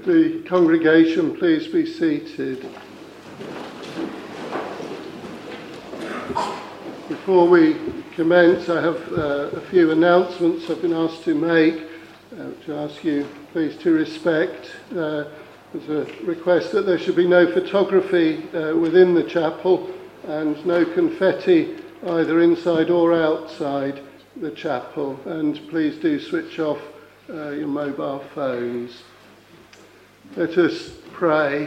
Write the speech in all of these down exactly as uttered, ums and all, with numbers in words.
Would the congregation please be seated? Before we commence, I have uh, a few announcements I've been asked to make, uh, to ask you please to respect. Uh, there's a request that there should be no photography uh, within the chapel and no confetti either inside or outside the chapel, and please do switch off uh, your mobile phones. Let us pray.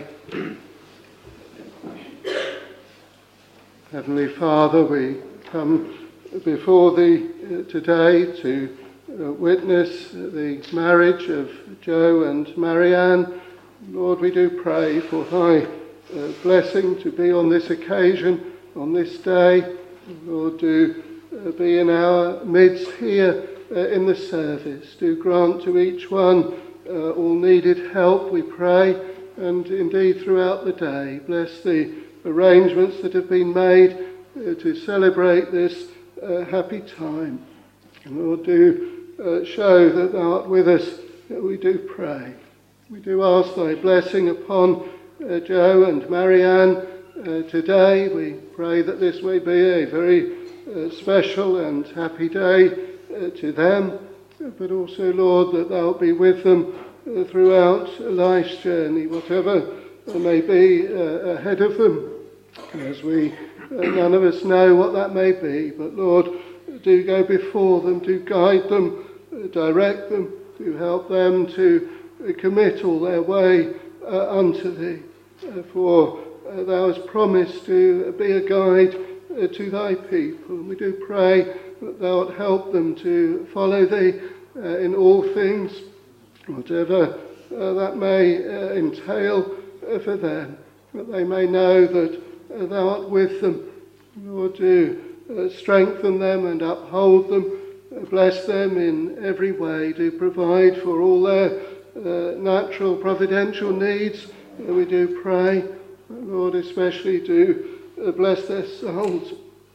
Heavenly Father, we come before Thee uh, today to uh, witness the marriage of Joe and Marianne. Lord, we do pray for Thy uh, blessing to be on this occasion, on this day. Lord, do uh, be in our midst here uh, in the service. Do grant to each one uh, all needed help, we pray, and indeed throughout the day. Bless the arrangements that have been made uh, to celebrate this uh, happy time. And Lord, do uh, show that Thou art with us, uh, we do pray. We do ask Thy blessing upon uh, Joe and Marianne uh, today. We pray that this may be a very uh, special and happy day uh, to them, but also, Lord, that Thou be with them uh, throughout life's journey, whatever uh, may be uh, ahead of them, as we, uh, none of us know what that may be, but Lord, do go before them, do guide them, uh, direct them, do help them to uh, commit all their way uh, unto Thee, uh, for uh, Thou hast promised to be a guide uh, to Thy people, and we do pray that Thou wilt help them to follow Thee uh, in all things, whatever uh, that may uh, entail uh, for them, that they may know that uh, Thou art with them. Lord, do uh, strengthen them and uphold them, uh, bless them in every way, do provide for all their uh, natural providential needs, uh, we do pray. Lord, especially do uh, bless their souls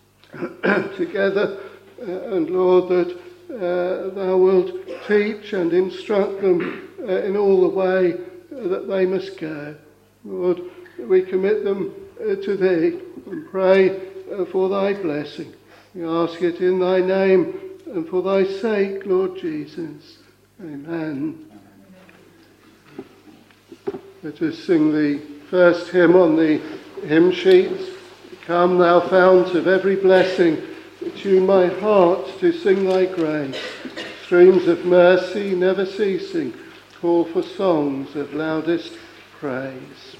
together, uh, and Lord, that uh, Thou wilt teach and instruct them uh, in all the way uh, that they must go. Lord, we commit them uh, to Thee and pray uh, for Thy blessing. We ask it in Thy name and for Thy sake, Lord Jesus. Amen. Let us sing the first hymn on the hymn sheets. Come, Thou fount of every blessing, tune my heart to sing Thy grace. Streams of mercy never ceasing, call for songs of loudest praise.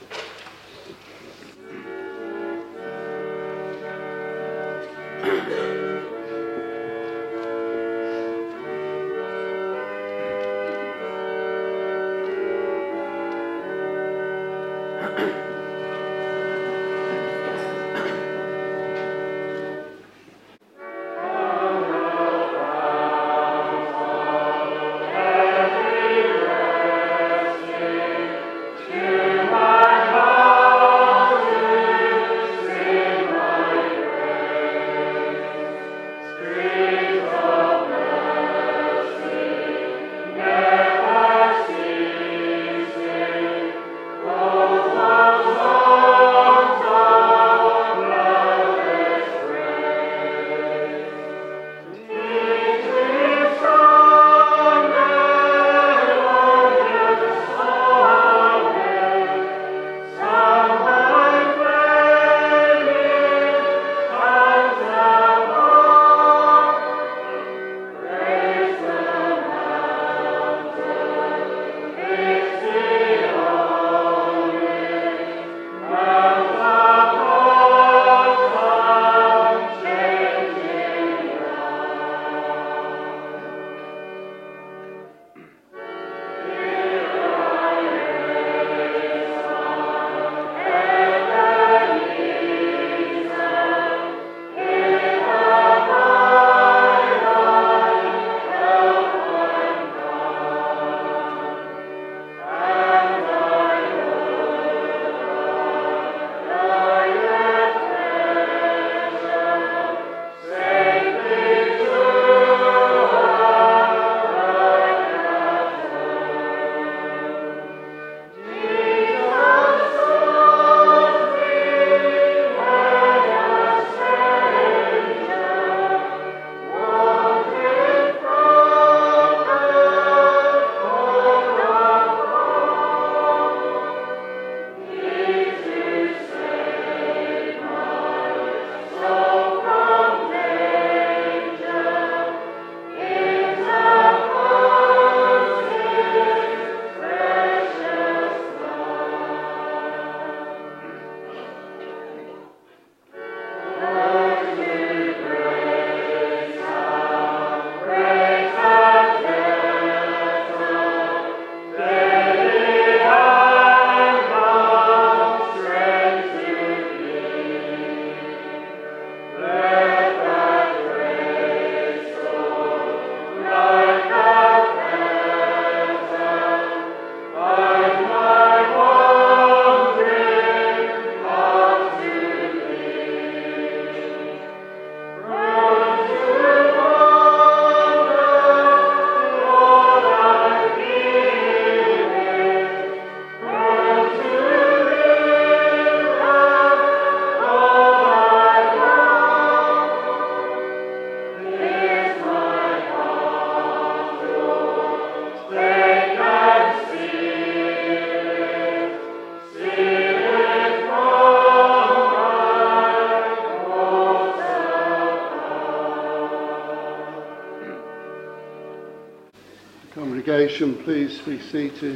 congregation, please be seated.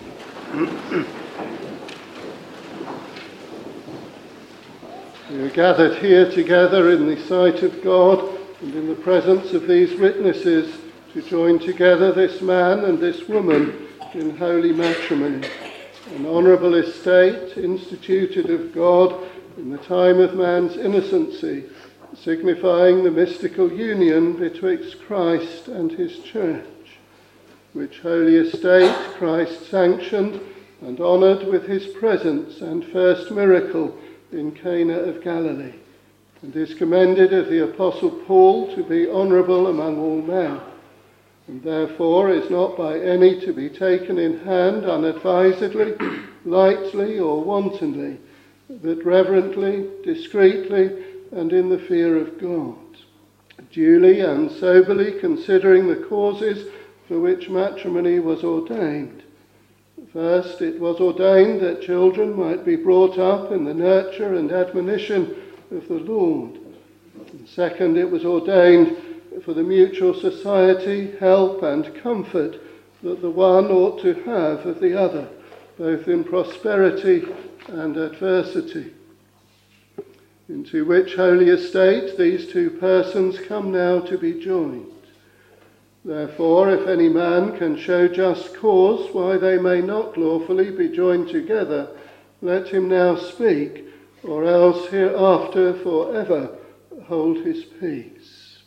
We are gathered here together in the sight of God and in the presence of these witnesses to join together this man and this woman in holy matrimony, an honourable estate instituted of God in the time of man's innocency, signifying the mystical union betwixt Christ and his church, which holy estate Christ sanctioned and honoured with his presence and first miracle in Cana of Galilee, and is commended of the Apostle Paul to be honourable among all men, and therefore is not by any to be taken in hand unadvisedly, lightly or wantonly, but reverently, discreetly, and in the fear of God, duly and soberly considering the causes for which matrimony was ordained. First, it was ordained that children might be brought up in the nurture and admonition of the Lord. And second, it was ordained for the mutual society, help and comfort that the one ought to have of the other, both in prosperity and adversity. Into which holy estate these two persons come now to be joined. Therefore, if any man can show just cause why they may not lawfully be joined together, let him now speak, or else hereafter for ever hold his peace.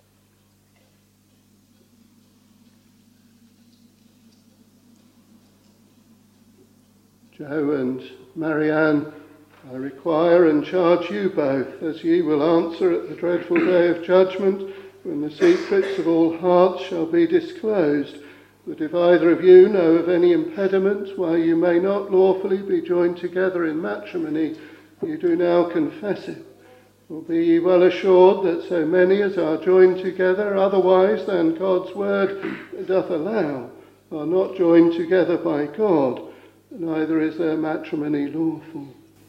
Joe and Marianne, I require and charge you both, as ye will answer at the dreadful day of judgment, when the secrets of all hearts shall be disclosed, that if either of you know of any impediment why you may not lawfully be joined together in matrimony, you do now confess it. For be ye well assured that so many as are joined together otherwise than God's word doth allow are not joined together by God, neither is their matrimony lawful.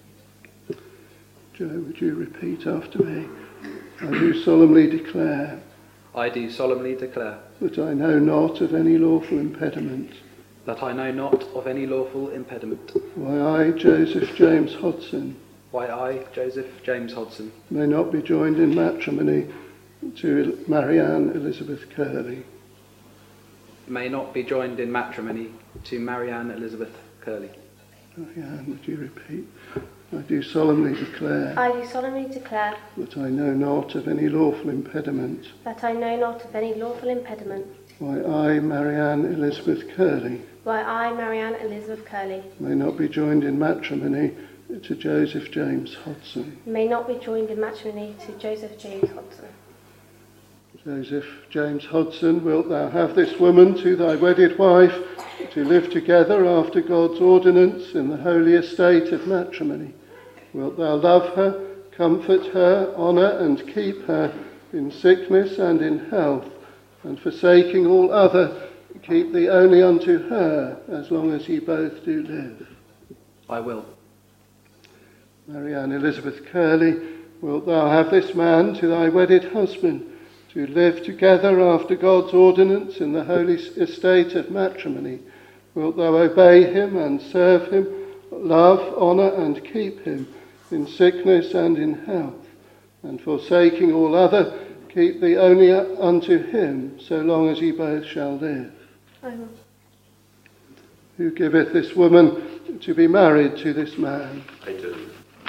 Joe, would you repeat after me? I do solemnly declare. I do solemnly declare. That I know not of any lawful impediment. That I know not of any lawful impediment. Why I, Joseph James Hodson. Why I, Joseph James Hodson. May not be joined in matrimony to Marianne Elizabeth Curley. May not be joined in matrimony to Marianne Elizabeth Curley. Marianne, would you repeat? I do solemnly declare. I do solemnly declare. That I know not of any lawful impediment. That I know not of any lawful impediment. Why I, Marianne Elizabeth Curley. Why I, Marianne Elizabeth Curley. May not be joined in matrimony to Joseph James Hodson. May not be joined in matrimony to Joseph James Hodson. Joseph James Hodson, wilt thou have this woman to thy wedded wife, to live together after God's ordinance in the holy estate of matrimony? Wilt thou love her, comfort her, honour and keep her in sickness and in health, and forsaking all other, keep thee only unto her, as long as ye both do live? I will. Marianne Elizabeth Curley, wilt thou have this man to thy wedded husband, to live together after God's ordinance in the holy estate of matrimony? Wilt thou obey him and serve him, love, honour and keep him in sickness and in health, and forsaking all other, keep thee only unto him, so long as ye both shall live? I will. Who giveth this woman to be married to this man? I do.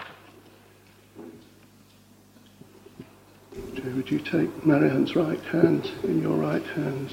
Joe, would you take Marianne's right hand in your right hand?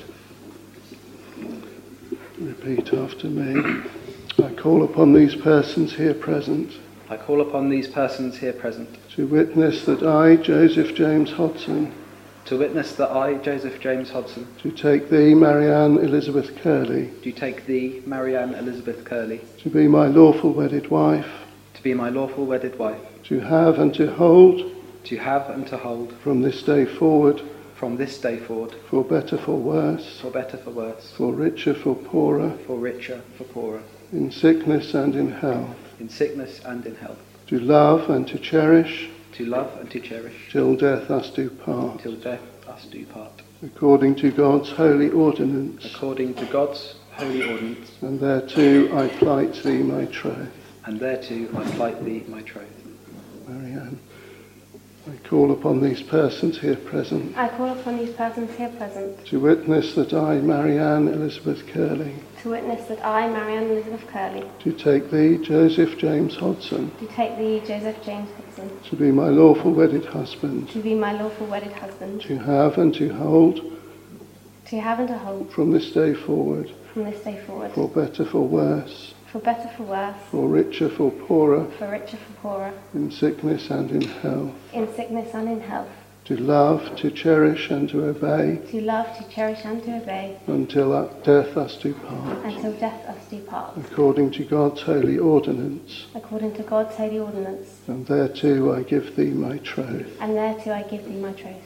Repeat after me. I call upon these persons here present. I call upon these persons here present. To witness that I, Joseph James Hodson. To witness that I, Joseph James Hodson. To take thee, Marianne Elizabeth Curley. Do take thee, Marianne Elizabeth Curley. To be my lawful wedded wife. To be my lawful wedded wife. To have and to hold. To have and to hold. From this day forward. From this day forward. For better, for worse. For better, for worse. For richer, for poorer. For richer, for poorer. In sickness and in health. In sickness and in health. To love and to cherish. To love and to cherish. Till death us do part. Till death us do part. According to God's holy ordinance. According to God's holy ordinance, and thereto I plight thee my troth. and thereto I plight thee my troth. Marianne, I call upon these persons here present I call upon these persons here present to witness that I, Marianne Elizabeth Curley, to witness that I, Marianne Elizabeth Curley, do take thee, Joseph James Hodson, do take thee, Joseph James Hudson, to be my lawful wedded husband, to be my lawful wedded husband, to have and to hold to have and to hold from this day forward, from this day forward, for better, for worse, for better, for worse, for richer, for poorer, for richer, for poorer, in sickness and in health, in sickness and in health, to love, to cherish and to obey, to love, to cherish and to obey, until death us do part, until death us do part, according to God's holy ordinance. according to God's holy ordinance, And thereto I give thee my troth. and thereto I give thee my troth.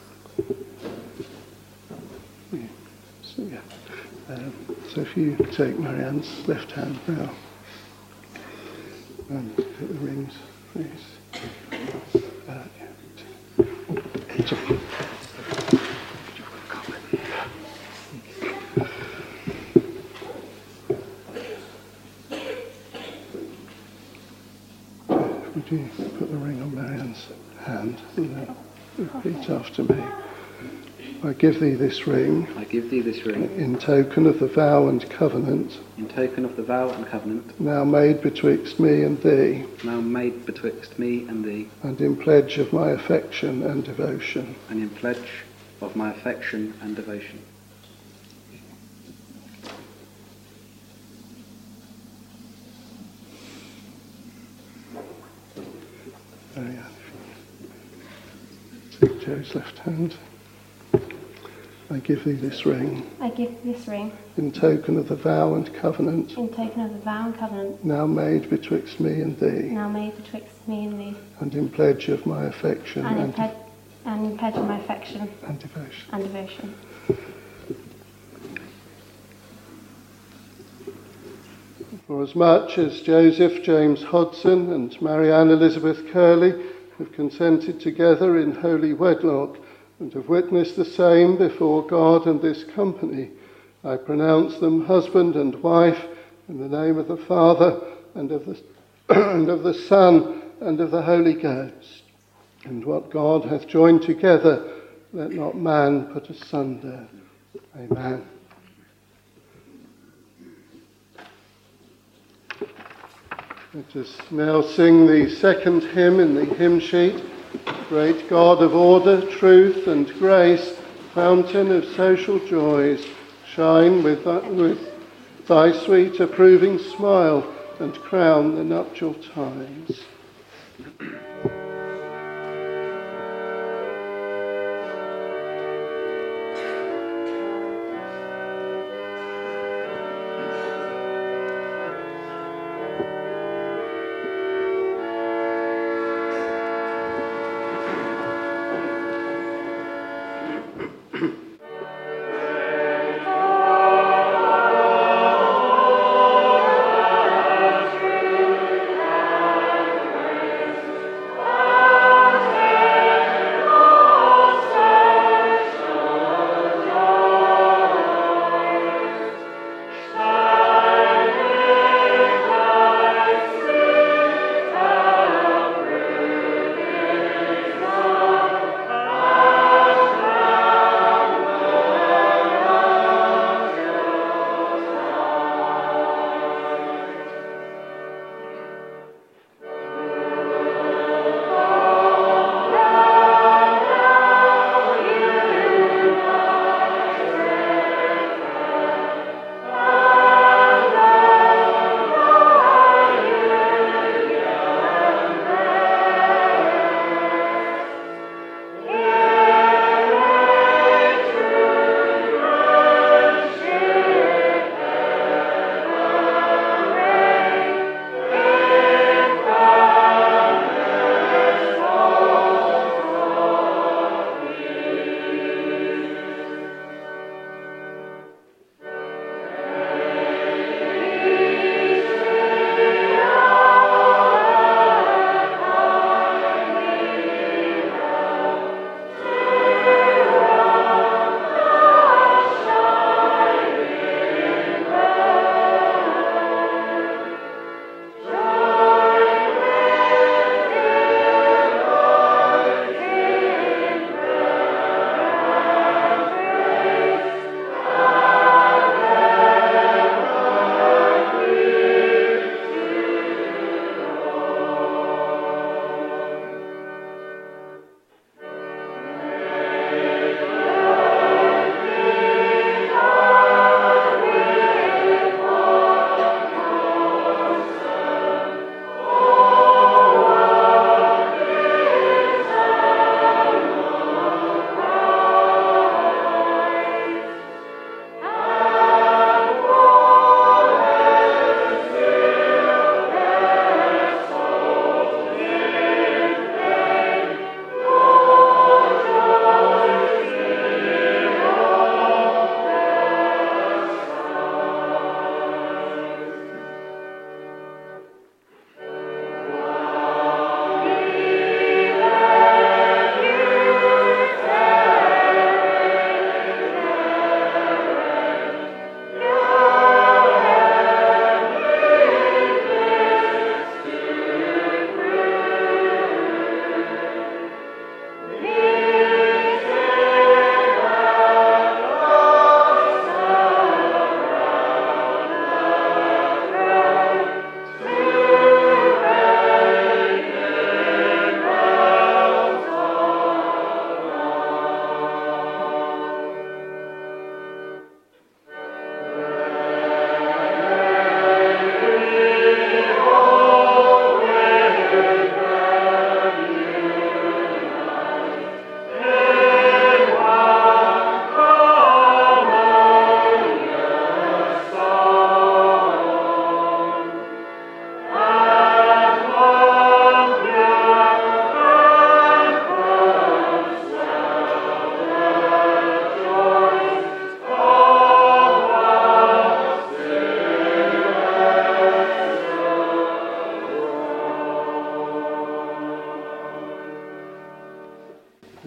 So, yeah. um, so if you take Marianne's left hand now, and put the rings, please. Uh, yeah. So- Would you put the ring on Marianne's hand and then repeat after me? I give thee this ring I give thee this ring, in token of the vow and covenant in token of the vow and covenant, now made betwixt me and thee, now made betwixt me and thee, and in pledge of my affection and devotion. and in pledge of my affection and devotion. Marianne, take Joe's left hand. I give thee this ring I give thee this ring in token of the vow and covenant in token of the vow and covenant now made betwixt me and thee, now made betwixt me and thee, and in pledge of my affection and in, and, pledge, and in pledge of my affection and devotion. and devotion. For as much as Joseph James Hodson and Marianne Elizabeth Curley have consented together in holy wedlock and have witnessed the same before God and this company, I pronounce them husband and wife in the name of the Father and of the, and of the Son and of the Holy Ghost. And what God hath joined together, let not man put asunder. Amen. Let us now sing the second hymn in the hymn sheet. Great God of order, truth and grace, fountain of social joys, shine with thy, with thy sweet approving smile and crown the nuptial ties.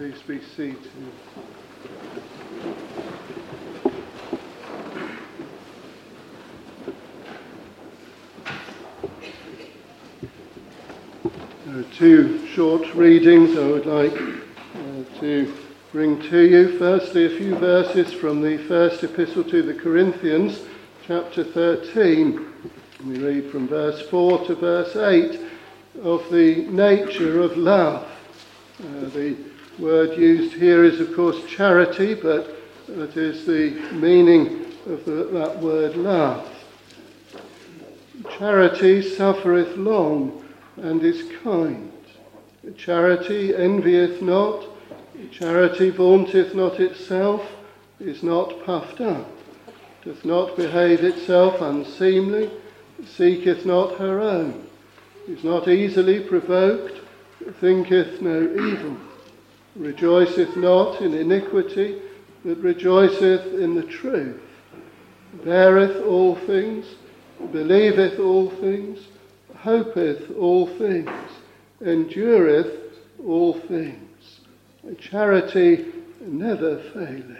Please be seated. There are two short readings I would like uh, to bring to you. Firstly, a few verses from the first epistle to the Corinthians, chapter thirteen. We read from verse four to verse eight of the nature of love. Uh, the word used here is, of course, charity, but that is the meaning of the, that word love. Charity suffereth long, and is kind. Charity envieth not. Charity vaunteth not itself, is not puffed up, doth not behave itself unseemly, seeketh not her own, is not easily provoked, thinketh no evil, rejoiceth not in iniquity, but rejoiceth in the truth, beareth all things, believeth all things, hopeth all things, endureth all things. Charity never faileth.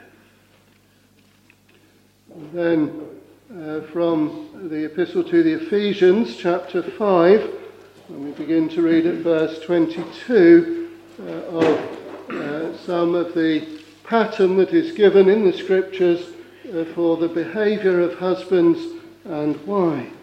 And then uh, from the Epistle to the Ephesians, chapter five, and we begin to read at verse twenty-two uh, of uh, some of the pattern that is given in the Scriptures uh, for the behaviour of husbands and wives.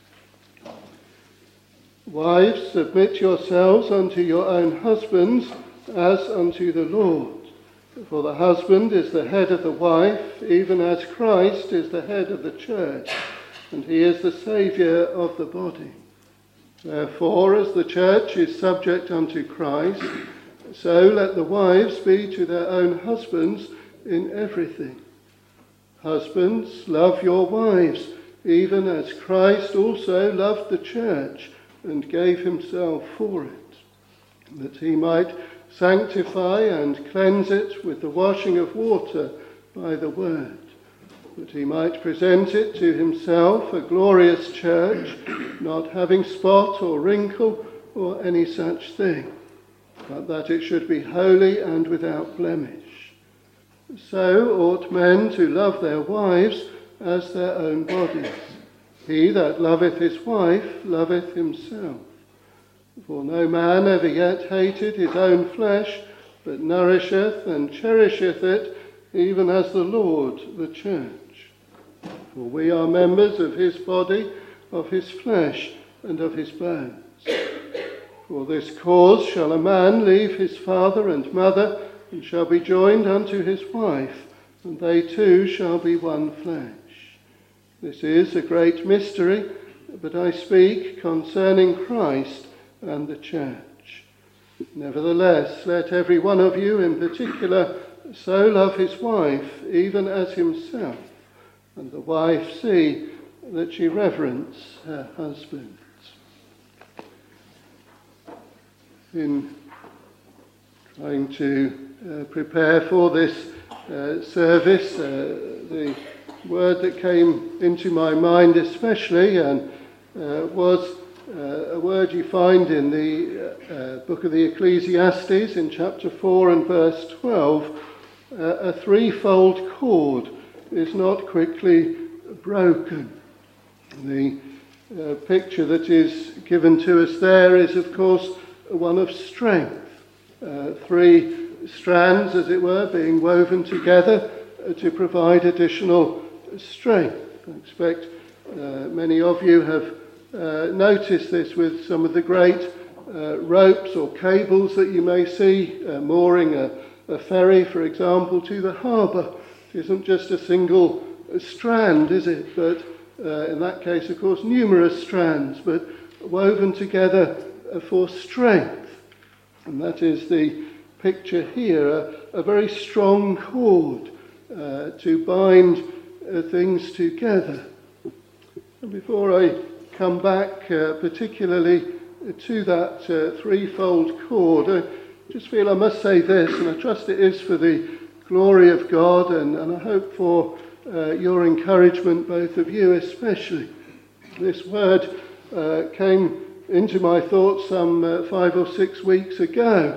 Wives, submit yourselves unto your own husbands as unto the Lord. For the husband is the head of the wife, even as Christ is the head of the church, and he is the Saviour of the body. Therefore, as the church is subject unto Christ, so let the wives be to their own husbands in everything. Husbands, love your wives, even as Christ also loved the church, and gave himself for it, that he might sanctify and cleanse it with the washing of water by the word, that he might present it to himself a glorious church, not having spot or wrinkle or any such thing, but that it should be holy and without blemish. So ought men to love their wives as their own bodies. He that loveth his wife loveth himself. For no man ever yet hated his own flesh, but nourisheth and cherisheth it, even as the Lord the church. For we are members of his body, of his flesh, and of his bones. For this cause shall a man leave his father and mother, and shall be joined unto his wife, and they two shall be one flesh. This is a great mystery, but I speak concerning Christ and the church. Nevertheless, let every one of you in particular so love his wife, even as himself, and the wife see that she reverence her husband. In trying to uh, prepare for this uh, service, uh, the word that came into my mind especially and uh, was uh, a word you find in the uh, book of the Ecclesiastes in chapter four and verse twelve. Uh, a threefold cord is not quickly broken. The uh, picture that is given to us there is, of course, one of strength. Uh, three strands, as it were, being woven together uh, to provide additional strength. I expect uh, many of you have uh, noticed this with some of the great uh, ropes or cables that you may see uh, mooring a, a ferry, for example, to the harbour. It isn't just a single strand, is it? But uh, in that case, of course, numerous strands, but woven together uh, for strength. And that is the picture here, a, a very strong cord uh, to bind Uh, things together. And before I come back uh, particularly to that uh, threefold cord, I just feel I must say this, and I trust it is for the glory of God, and, and I hope for uh, your encouragement, both of you especially. This word uh, came into my thoughts some uh, five or six weeks ago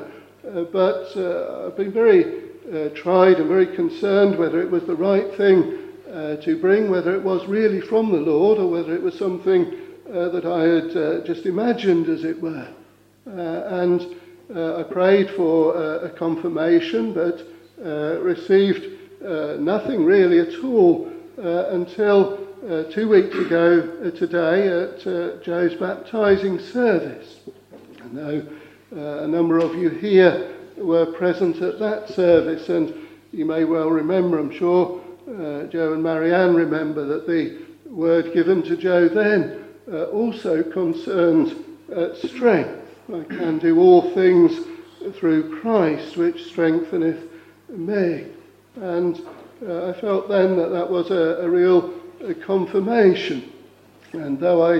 uh, but uh, I've been very uh, tried and very concerned whether it was the right thing uh, to bring, whether it was really from the Lord or whether it was something uh, that I had uh, just imagined, as it were. Uh, and uh, I prayed for uh, a confirmation, but uh, received uh, nothing really at all uh, until uh, two weeks ago uh, today at uh, Joe's baptising service. I know uh, a number of you here were present at that service, and you may well remember, I'm sure, uh, Joe and Marianne remember that the word given to Joe then uh, also concerned uh, strength. I can do all things through Christ, which strengtheneth me. And uh, I felt then that that was a, a real a confirmation. And though I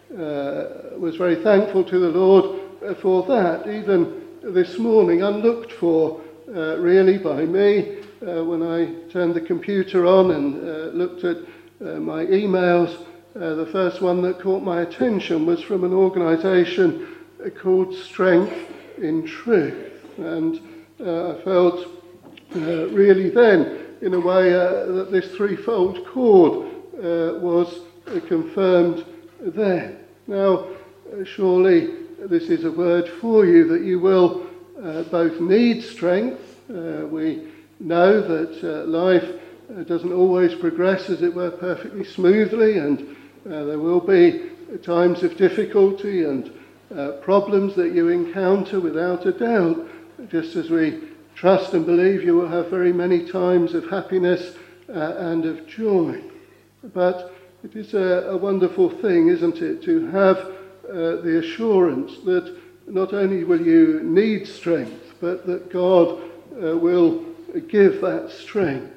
uh, was very thankful to the Lord uh, for that, even this morning, unlooked for uh, really by me, uh, when I turned the computer on and uh, looked at uh, my emails, uh, the first one that caught my attention was from an organisation called Strength in Truth. And uh, I felt uh, really then, in a way, uh, that this threefold cord uh, was uh, confirmed then. Now, uh, surely this is a word for you that you will uh, both need strength. Uh, we know that uh, life uh, doesn't always progress, as it were, perfectly smoothly, and uh, there will be times of difficulty and uh, problems that you encounter without a doubt, just as we trust and believe you will have very many times of happiness uh, and of joy. But it is a, a wonderful thing, isn't it, to have uh, the assurance that not only will you need strength, but that God uh, will give that strength.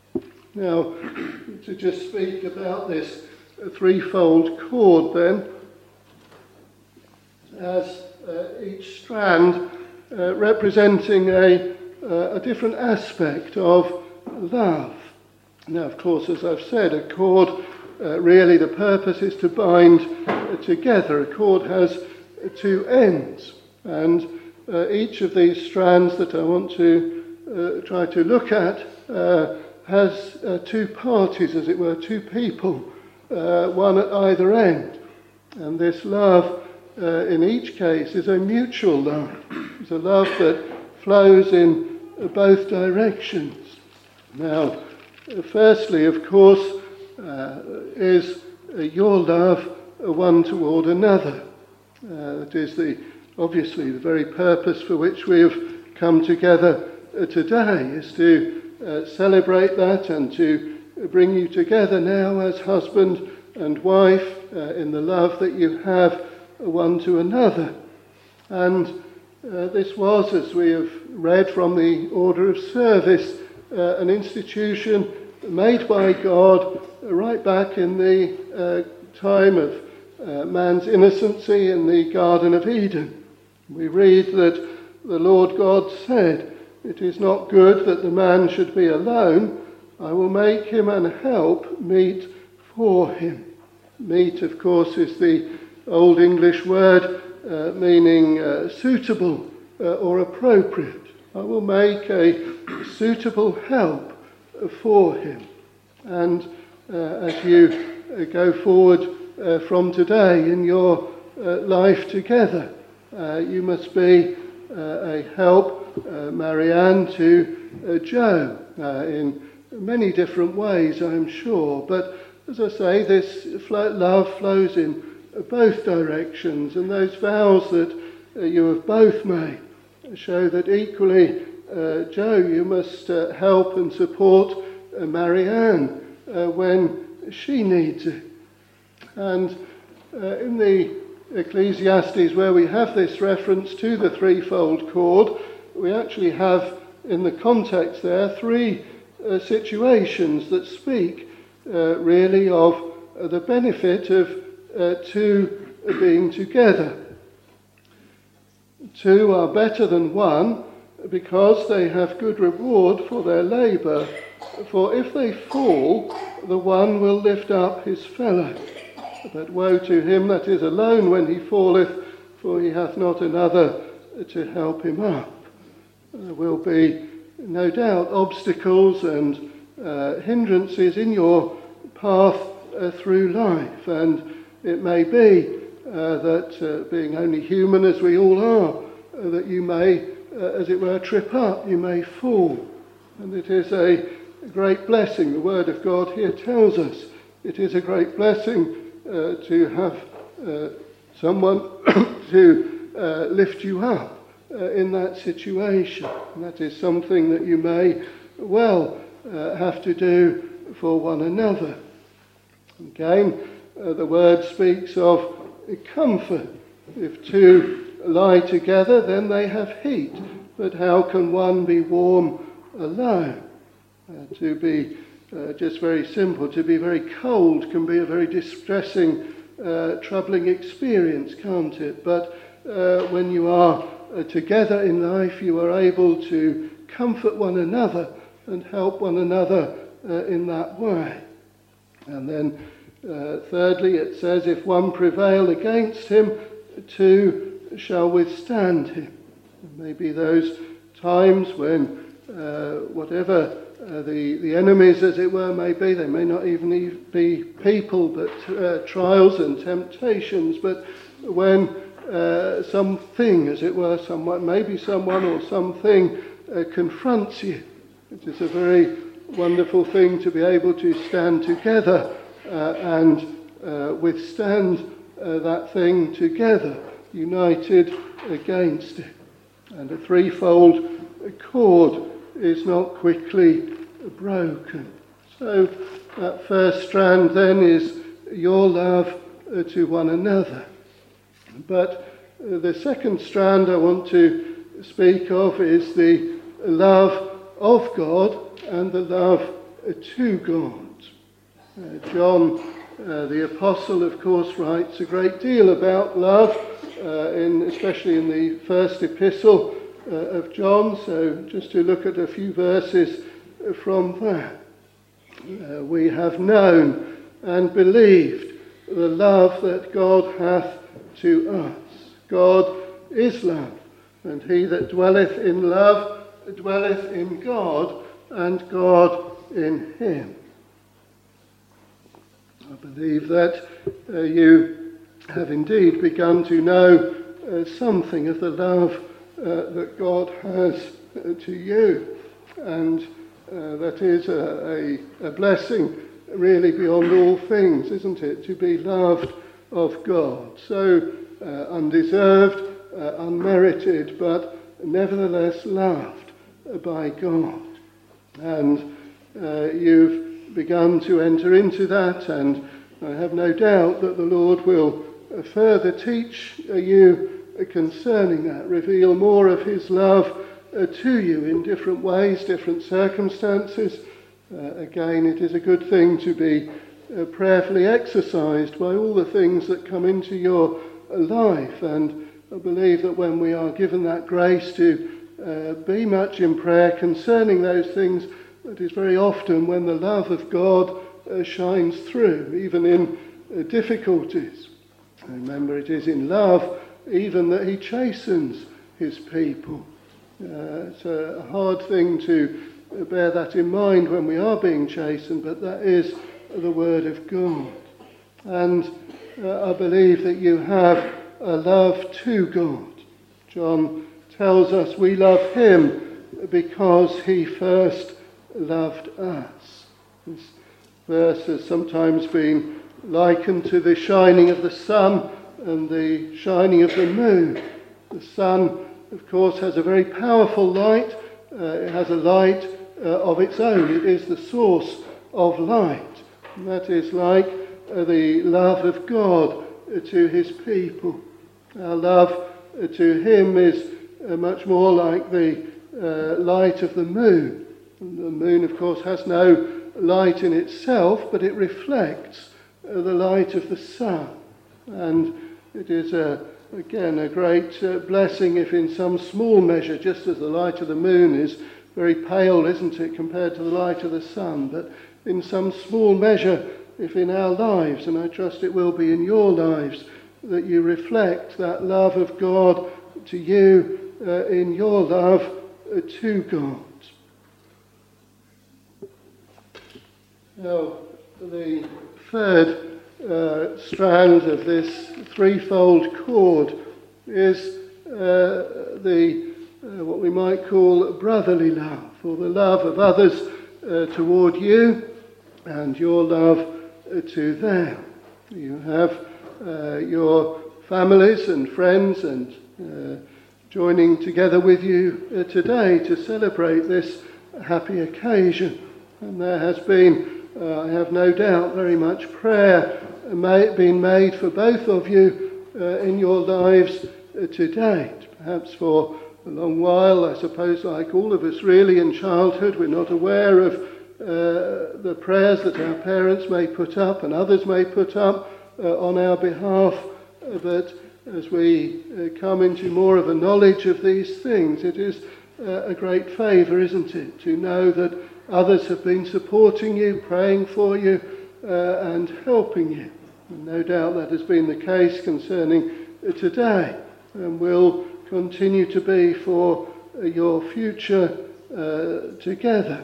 Now, to just speak about this threefold cord then, as uh, each strand uh, representing a, uh, a different aspect of love. Now, of course, as I've said, a cord, uh, really the purpose is to bind uh, together. A cord has uh, two ends, and uh, each of these strands that I want to uh, try to look at uh, has uh, two parties, as it were, two people, uh, one at either end. And this love, uh, in each case, is a mutual love. It's a love that flows in uh, both directions. Now, firstly, of course, uh, is uh, your love uh, one toward another. Uh, that is the obviously the very purpose for which we have come together uh, today, is to uh, celebrate that and to bring you together now as husband and wife uh, in the love that you have one to another. And uh, this was, as we have read from the order of service, uh, an institution made by God right back in the uh, time of uh, man's innocency in the Garden of Eden. We read that the Lord God said, "It is not good that the man should be alone. I will make him an help meet for him." Meet, of course, is the Old English word uh, meaning uh, suitable uh, or appropriate. I will make a suitable help for him. And uh, as you uh, go forward uh, from today in your uh, life together, uh, you must be uh, a help, uh, Marianne, to uh, Joe uh, in many different ways, I'm sure. But as I say, this flo- love flows in both directions, and those vows that uh, you have both made show that equally, uh, Joe, you must uh, help and support uh, Marianne uh, when she needs it. And uh, in the Ecclesiastes, where we have this reference to the threefold cord, we actually have in the context there three uh, situations that speak uh, really of uh, the benefit of uh, two uh, being together. Two are better than one because they have good reward for their labour. For if they fall, the one will lift up his fellow. But woe to him that is alone when he falleth, for he hath not another to help him up. There will be, no doubt, obstacles and uh, hindrances in your path uh, through life, and it may be uh, that uh, being only human as we all are, uh, that you may, uh, as it were, trip up, you may fall. And it is a great blessing. The Word of God here tells us it is a great blessing uh, to have uh, someone to uh, lift you up uh, in that situation. And that is something that you may well uh, have to do for one another. Again, uh, the Word speaks of comfort. If two lie together, then they have heat. But how can one be warm alone? Uh, to be uh, just very simple, to be very cold can be a very distressing, uh, troubling experience, can't it? But uh, when you are uh, together in life, you are able to comfort one another and help one another uh, in that way. And then uh, thirdly, it says, if one prevail against him, two shall withstand him. There may be those times when uh, whatever uh, the, the enemies, as it were, may be, they may not even be people, but uh, trials and temptations, but when uh, something, as it were, someone, maybe someone or something uh, confronts you, it is a very wonderful thing to be able to stand together uh, and uh, withstand uh, that thing together, united against it. And a threefold cord is not quickly broken. So that first strand then is your love uh, to one another. But uh, the second strand I want to speak of is the love of God and the love uh, to God. Uh, John, uh, the apostle, of course, writes a great deal about love, uh, in, especially in the first epistle uh, of John. So just to look at a few verses from that. Uh, we have known and believed the love that God hath to us. God is love, and he that dwelleth in love dwelleth in God, and God in him. I believe that uh, you have indeed begun to know uh, something of the love uh, that God has uh, to you, and uh, that is a, a, a blessing really beyond all things, isn't it, to be loved of God, so uh, undeserved, uh, unmerited, but nevertheless loved by God. And uh, you've begun to enter into that, and I have no doubt that the Lord will uh, further teach uh, you uh, concerning that, reveal more of his love uh, to you in different ways, different circumstances. Uh, again, it is a good thing to be uh, prayerfully exercised by all the things that come into your uh, life, and I believe that when we are given that grace to uh, be much in prayer concerning those things, it is very often when the love of God uh, shines through, even in uh, difficulties. Remember, it is in love even that he chastens his people. Uh, it's a hard thing to bear that in mind when we are being chastened, but that is the word of God. And uh, I believe that you have a love to God. John tells us we love him because he first loved us. This verse has sometimes been likened to the shining of the sun and the shining of the moon. The sun, of course, has a very powerful light. Uh, it has a light uh, of its own. It is the source of light. And that is like uh, the love of God uh, to his people. Our love uh, to him is uh, much more like the uh, light of the moon. And the moon, of course, has no light in itself, but it reflects uh, the light of the sun. And it is, a, again, a great uh, blessing if in some small measure, just as the light of the moon is very pale, isn't it, compared to the light of the sun, but in some small measure, if in our lives, and I trust it will be in your lives, that you reflect that love of God to you uh, in your love uh, to God. Now, the third uh, strand of this threefold cord is uh, the uh, what we might call brotherly love, or the love of others uh, toward you and your love uh, to them. You have uh, your families and friends and uh, joining together with you uh, today to celebrate this happy occasion. And there has been, uh, I have no doubt, very much prayer may, been made for both of you uh, in your lives uh, to date. Perhaps for a long while, I suppose, like all of us really in childhood, we're not aware of uh, the prayers that our parents may put up and others may put up uh, on our behalf. Uh, but as we uh, come into more of a knowledge of these things, it is uh, a great favour, isn't it, to know that others have been supporting you, praying for you, uh, and helping you. And no doubt that has been the case concerning uh, today, and will continue to be for uh, your future uh, together.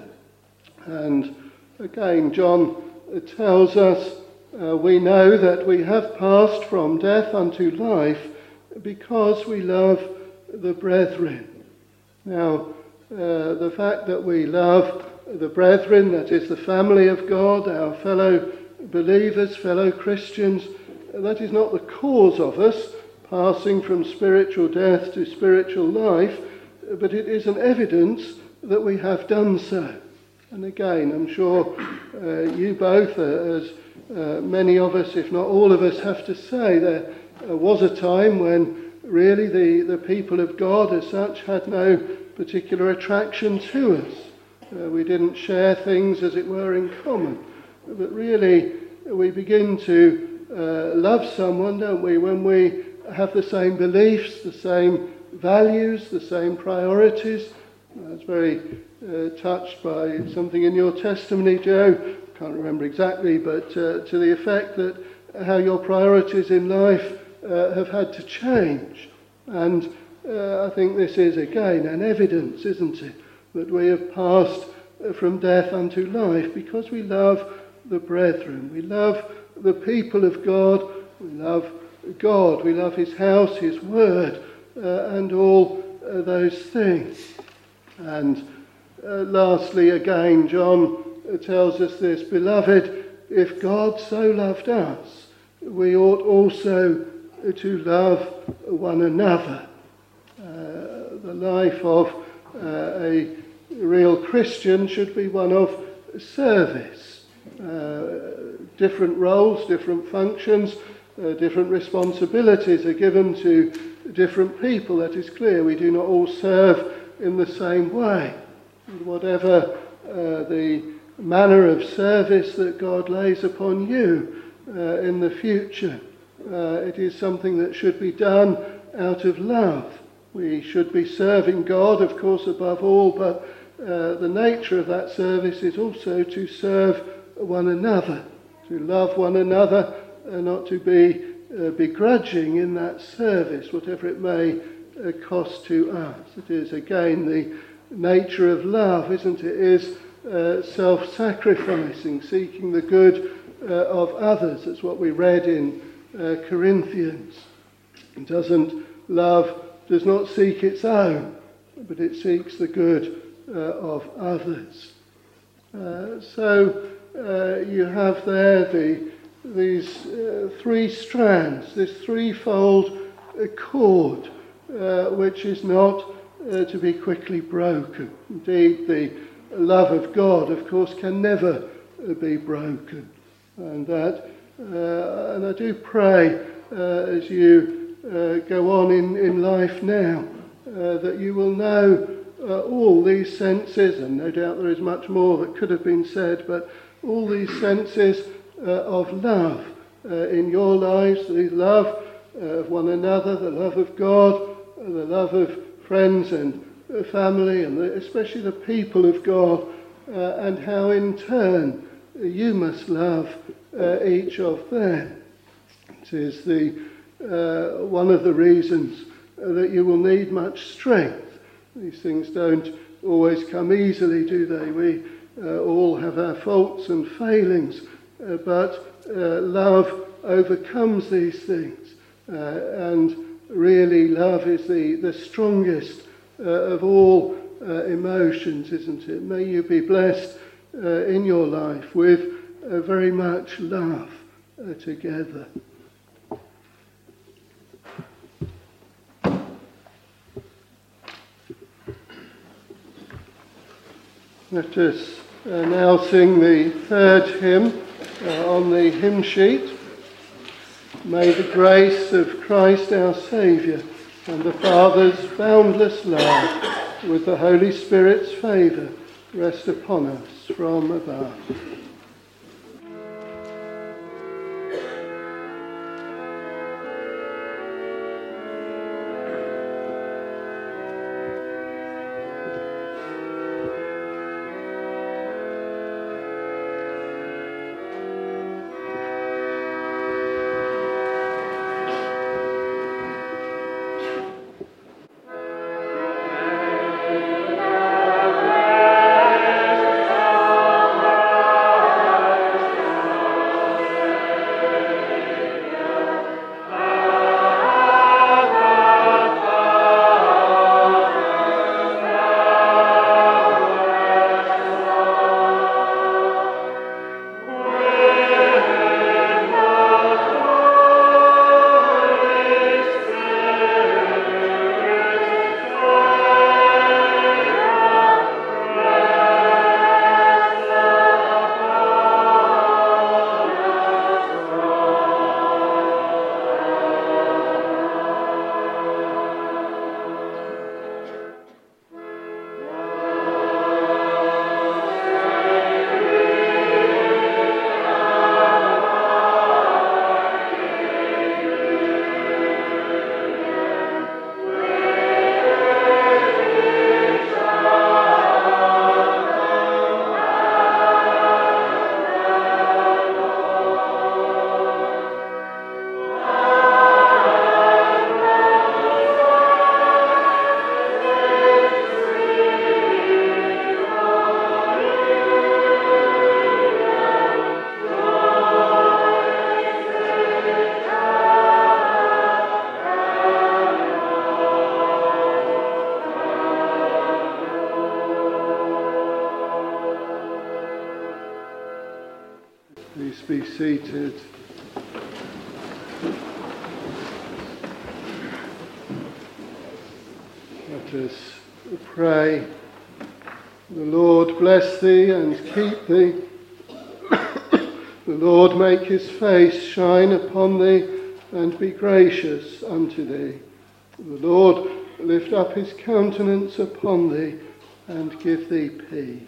And again, John uh, tells us, uh, we know that we have passed from death unto life because we love the brethren. Now, uh, the fact that we love the brethren, that is the family of God, our fellow believers, fellow Christians, that is not the cause of us passing from spiritual death to spiritual life, but it is an evidence that we have done so. And again, I'm sure uh, you both, uh, as uh, many of us, if not all of us, have to say, there uh, was a time when really the, the people of God as such had no particular attraction to us. Uh, we didn't share things, as it were, in common. But really, we begin to uh, love someone, don't we, when we have the same beliefs, the same values, the same priorities. I was very uh, touched by something in your testimony, Joe. Can't remember exactly, but uh, to the effect that how your priorities in life uh, have had to change. And uh, I think this is, again, an evidence, isn't it, that we have passed from death unto life because we love the brethren. We love the people of God. We love God. We love his house, his word, uh, and all uh, those things. And uh, lastly, again, John tells us this, beloved, if God so loved us, we ought also to love one another. Uh, the life of uh, a real Christian should be one of service. Uh, different roles, different functions, uh, different responsibilities are given to different people. That is clear. We do not all serve in the same way. And whatever uh, the manner of service that God lays upon you uh, in the future, uh, it is something that should be done out of love. We should be serving God, of course, above all, but uh, the nature of that service is also to serve one another, to love one another, uh, not to be uh, begrudging in that service, whatever it may uh, cost to us. It is, again, the nature of love, isn't it? It is uh, self-sacrificing, seeking the good uh, of others. That's what we read in uh, Corinthians. It doesn't love does not seek its own, but it seeks the good uh, of others. Uh, so uh, you have there the, these uh, three strands, this threefold uh, cord, uh, which is not uh, to be quickly broken. Indeed, the love of God, of course, can never uh, be broken. And that, uh, and I do pray uh, as you Uh, go on in, in life now, uh, that you will know uh, all these senses, and no doubt there is much more that could have been said, but all these senses uh, of love uh, in your lives, the love uh, of one another, the love of God, uh, the love of friends and uh, family, and the, especially the people of God, uh, and how in turn uh, you must love uh, each of them. It is the Uh, one of the reasons uh, that you will need much strength These things don't always come easily, do they? We uh, all have our faults and failings, uh, but uh, love overcomes these things. Uh, and really, love is the, the strongest uh, of all uh, emotions, isn't it? May you be blessed uh, in your life with uh, very much love uh, together. Let us uh, now sing the third hymn uh, on the hymn sheet. May the grace of Christ our Saviour and the Father's boundless love with the Holy Spirit's favour rest upon us from above. Please be seated. Let us pray. The Lord bless thee and keep thee. The Lord make his face shine upon thee and be gracious unto thee. The Lord lift up his countenance upon thee and give thee peace.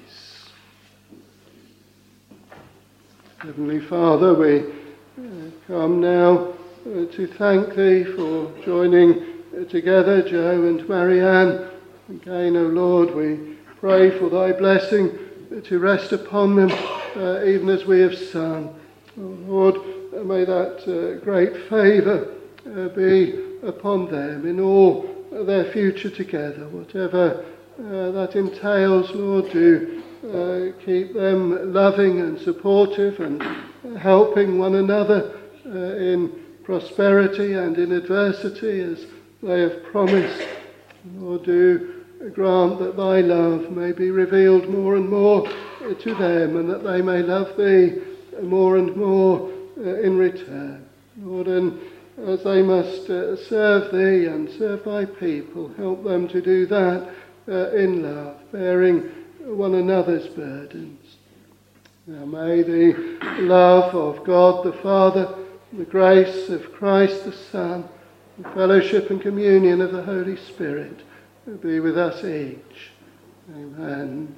Heavenly Father, we uh, come now uh, to thank thee for joining uh, together Joe and Marianne. Again, O Lord, we pray for thy blessing uh, to rest upon them, uh, even as we have sung. Oh Lord, uh, may that uh, great favour uh, be upon them in all uh, their future together, whatever uh, that entails. Lord, do Uh, keep them loving and supportive and helping one another uh, in prosperity and in adversity as they have promised. Lord, do grant that thy love may be revealed more and more uh, to them, and that they may love thee more and more uh, in return. Lord, and as they must uh, serve thee and serve thy people, help them to do that uh, in love, bearing one another's burdens. Now may the love of God the Father, the grace of Christ the Son, the fellowship and communion of the Holy Spirit be with us each. Amen.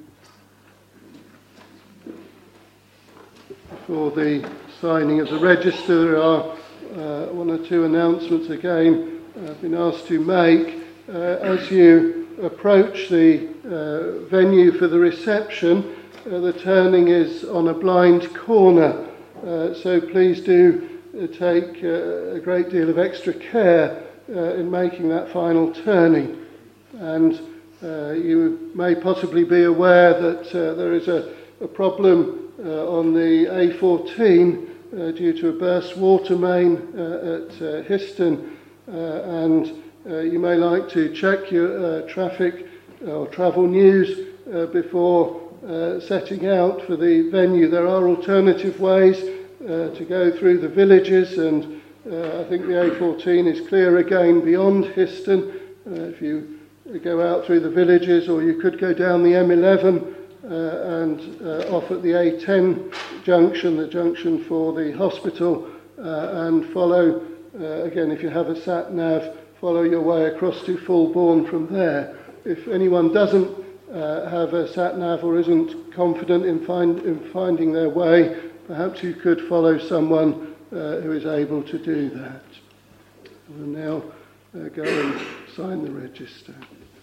Before the signing of the register, there are uh, one or two announcements again I've been asked to make uh, as you approach the uh, venue for the reception. Uh, the turning is on a blind corner, uh, so please do uh, take uh, a great deal of extra care uh, in making that final turning. And Uh, you may possibly be aware that uh, there is a, a problem uh, on the A fourteen uh, due to a burst water main uh, at uh, Histon, uh, and uh, you may like to check your uh, traffic or travel news uh, before uh, setting out for the venue. There are alternative ways uh, to go through the villages, and uh, I think the A fourteen is clear again beyond Histon. Uh, if you go out through the villages, or you could go down the M eleven uh, and uh, off at the A ten junction, the junction for the hospital, uh, and follow, uh, again, if you have a sat-nav, follow your way across to Fulbourn from there. If anyone doesn't uh, have a sat-nav or isn't confident in, find, in finding their way, perhaps you could follow someone uh, who is able to do that. We'll now uh, go and sign the register.